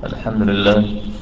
الحمد لله.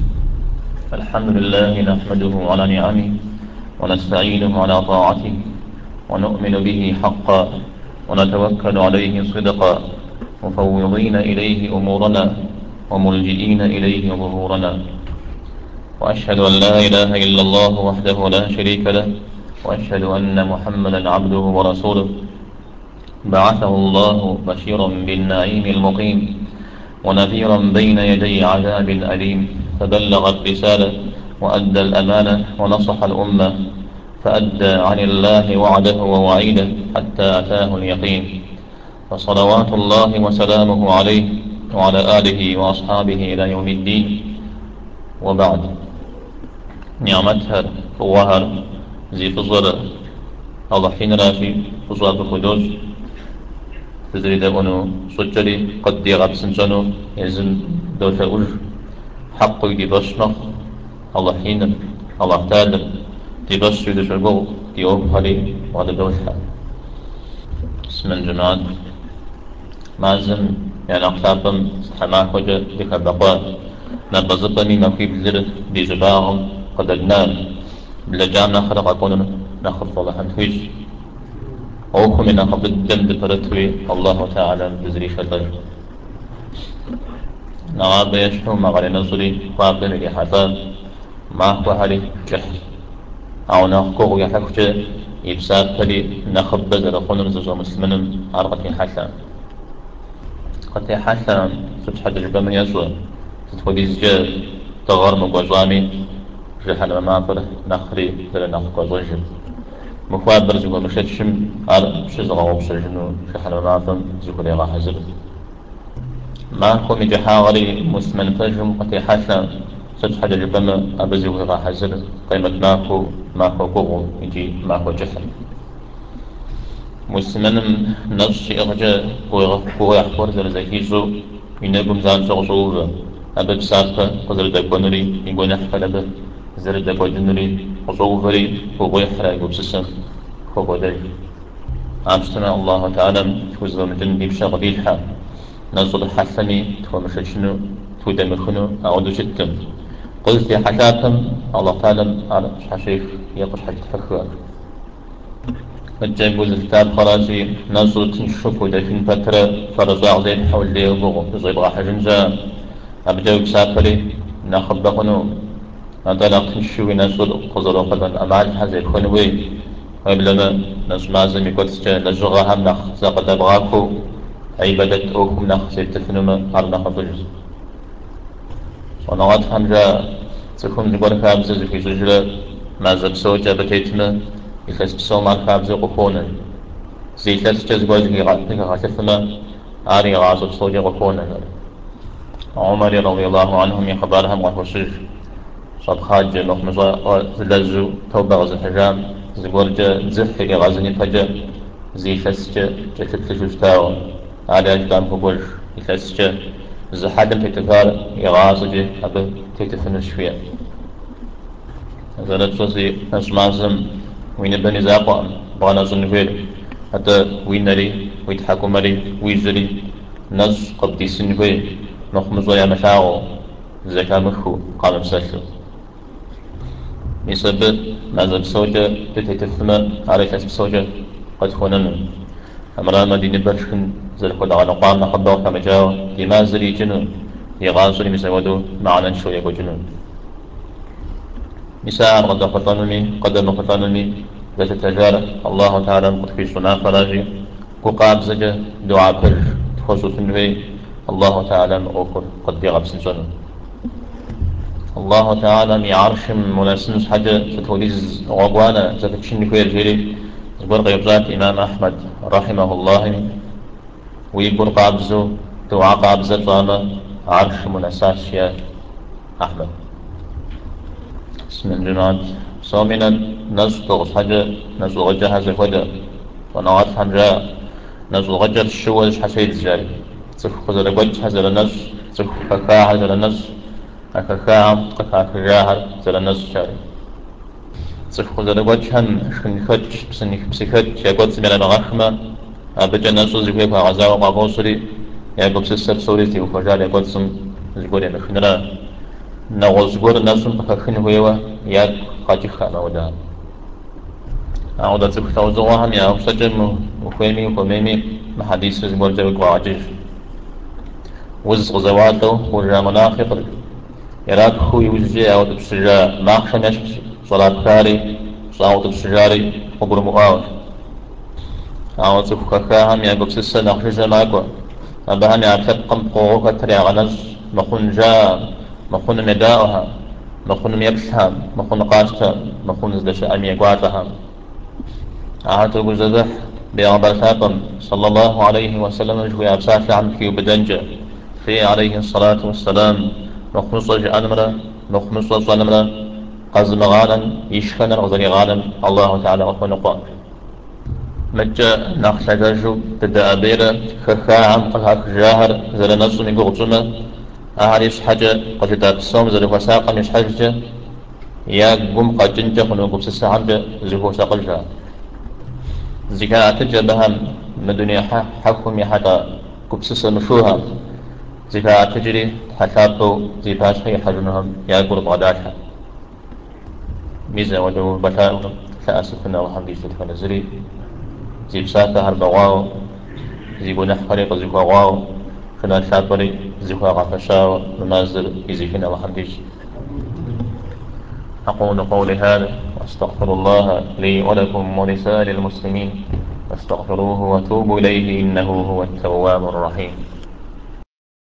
نحمده على نعمه ونستعينه على طاعته ونؤمن به حقا ونتوكل عليه صدقا مفوضين إليه أمورنا وملجئين إليه ظهورنا. وأشهد أن لا إله إلا الله وحده لا شريك له، وأشهد أن محمدا عبده ورسوله بعثه الله بشيرا بالنعيم المقيم ونذيرا بين يدي عذاب أليم، فبلغ الرسالة وأدى الأمانة ونصح الأمة، فأدى عن الله وعده ووعيده حتى أتاه اليقين. فصلوات الله وسلامه عليه وعلى آله وأصحابه إلى يوم الدين. وبعد، نعمتها فوهر زي فزر الله حين راشي فزر بخدوش تزريد أنو سجري قد يغب سنجنو يزن دوتا أج حق دي بشنخ الله حين الله تعالى دي بش دي شرقو دي أبهري وعلى دوتا اسم الجماعات مازم يعني أقلابم حما خوجة دي خبقوا نبزبني نفي بزر دي جباهم قد النار بلا جامنا خلق أكون نخف الله حنفيش أوكم من قبل الدم دفرتوي الله تعالى بزري شطر نغاب يشحو مغالي نصري قابل لي حتى ما هو هالي جح أو نخكو يحكجة يبسات فلي نخب بزر خنر زوجو مسلمين عرقتي حسا قتي حسا فتح تجربة من يسوع تتفودي زجا تغار مقوزامي جحل ما فره نخري زر نخكو زوجب مخابر زغو مشتشم على شزغو وبشجنو شحن مناظم زغو لغا حزر ما كو مجحاغري مسمن فجم قتي حسن ستحد الجبم أبزغو لغا حزر قيمة ماكو قوغو يجي ماكو جحن مسمن نفس إغجا قوغ يحفور زر زكيزو ينبم زان شغشوغ أبب سافة قزر دقونري يقول نحفل زر دقونري قصوغري قوغ يحرق بسسن كوكودي أمستنا الله تعالى توزر من جنبي بشغل الحا نزل حسني تومششنو تودمخنو أعود شتم قلت يا حساتم الله تعالى على شاشيخ يقش حد حخوة الجنب الكتاب خراسي نزل تنشفو دفن فترة فرزاع زين حول لي بغو زيبغا حجنجا أبجو بسافري نخبقنو نطلق تنشوي نزل قزر وقدن أمال حزي خنوي قبلنا نسمازم يكوتسجا لجغا هم نخ زاقد أبغاكو عبادة أوكم نخ سيتفنما أرنخ فجز ونغات هم جا تكون جبر خابزة زكي زجرة ما زبسو جا بتيتنا يخس بسو مار خابزة قفونا زي خس جز غوز غاتفنا آري غازو بسو جا قفونا عمر رضي الله عنهم يخبرهم وحوشج صد خاج مخمزة زلزو توبة غز الحجام زبورجا زحك غزني فجا زي فسجا جفت لجوستاو على أجدام هبوش يفسجا زحادم تتفار يغازجي أبه تتفنش فيها زلت وزي نسمازم وين بني زاقوا بانا زنفير حتى وين نري ويتحكو مري ويجري نز قبدي سنفير مخمزو يا مشاعو زكا مخو قام مسلسل يسبب مازال بسوجة تتهتفما على كاس بسوجة قد خونن أمرا مدينة برشكن زل قد على قام نخبا كما جاو يمازل جنون يغازل مسودو معنا شوية جنون مساء قد خطنني قدم خطنني ذات التجارة الله تعالى قد في صنع فراجي وقاب زجة دعاء برج خصوص الله تعالى أوكر قد يغب سنسنه الله تعالى مي عرش مناسنس حاجة ستوليز غوانا زفتشن كوير جيري زبرق يبزات إمام أحمد رحمه الله ويبر قابزو دعاء قابزة طالة عرش مناساس يا أحمد اسم الجنات صومنا نزل حاجة نزل غجة هذا فدا ونوات حمجة نزل غجة الشوال حسيد جاري تخ خزر وجه هذا الناس تخ فكا هذا الناس أكاكام أكاكاهر زل الناس جاري تخ خزر وجها شنخج بسنخج يقول سمير الغخمة أبجا ناس زكيف غزاو قابوسري يقول سسر سوري تيو خجال يقول سم زغور نخنرا نغزغور نسون بخخن هو يا قاجي خانا ودا أعود تكتوزوهم يا أبسجم وخيمي وخميمي محديث زغور جوك واجج وز غزواتو ورجا منافق يراك هو يوزجي أو تبسجا ماخشنش صلاة كاري صلاة تبسجاري وقر مؤاوش أو تفكاهم يا قبسسة نخشجة ماكو أبهم يا تقم قوة تري غنز مخون جا مخون مداوها مخون ميبشهم مخون قاشتا مخون زدش أمي قواتها أعطوا بزبح بأبركاتم صلى الله عليه وسلم جوي أبساك عمكي وبدنجة في عليه الصلاة والسلام مخنصة جأنمرة مخنصة صنمرة قزم غانا يشكنا غزري غانا الله تعالى أخونا قوان مجا نخشجاجو تدا أبيرا خخا عم قلها خجاهر زر نصو من قغتنا أهاريس حاجة قد تاكسوم زر وساقا مش حاجة يا قم قد جنجا خنو قبس السعامجة زهو ساقلجا زكاة تجبهم من دنيا حكم حتى قبس مشوها زكاة تجري حشاطو زي باشي حجنهم يا قرب غداشا ميزة ودو بشاء فأسفنا وحمدي شتفنا زري زي بساكا هربواو زي بنح فريق زي واو خنا شابري زي غفشاو نمازل يزيكنا وحمدي. أقول قولي هذا وأستغفر الله لي ولكم ولسائر المسلمين فاستغفروه وتوبوا إليه إنه هو التواب الرحيم.